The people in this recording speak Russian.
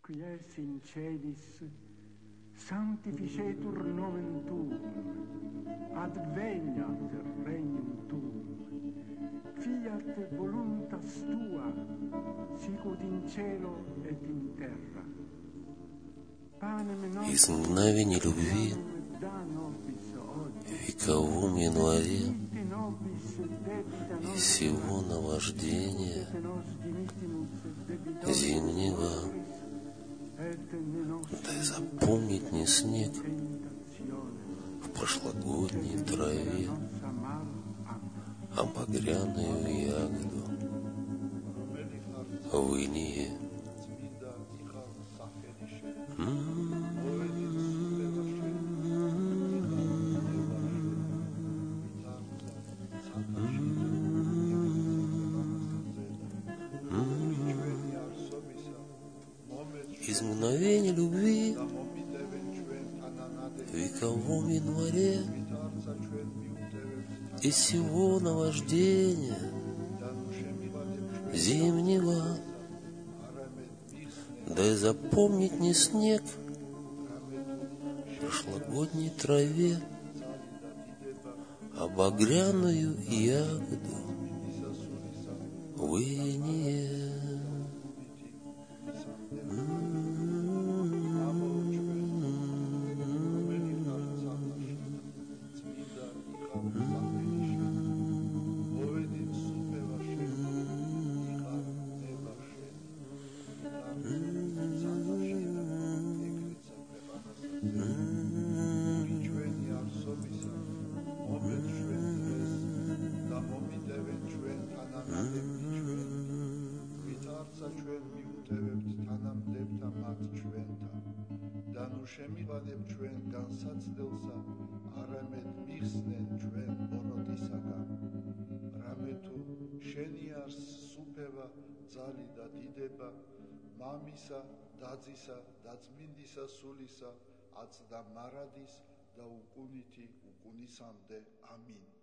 quies in celis sanctificetur nomen tuum, adveniat regnum tuum, fiat voluntas tua, sicut in cielo et in terra. Из мгновений любви в вековом январе и всего наваждения зимнего, да и запомнить не снег в прошлогодней траве, а багряную ягоду в инее. Из мгновений любви в вековом январе и всего наваждения зимнего, да и запомнить не снег в прошлогодней траве, а багряную ягоду в инее. შემივადებ ჩვენ განსაცდელსა, არამედ მიხსნენ ჩვენ ბოროტისაგან. რამე თუ შენი არს სუფევა, ძალი და დიდება, მამისა, დadzისა და წმინდისა სულისა, აწ და მარადის და უკუნითი უკუნისამდე. ამინ.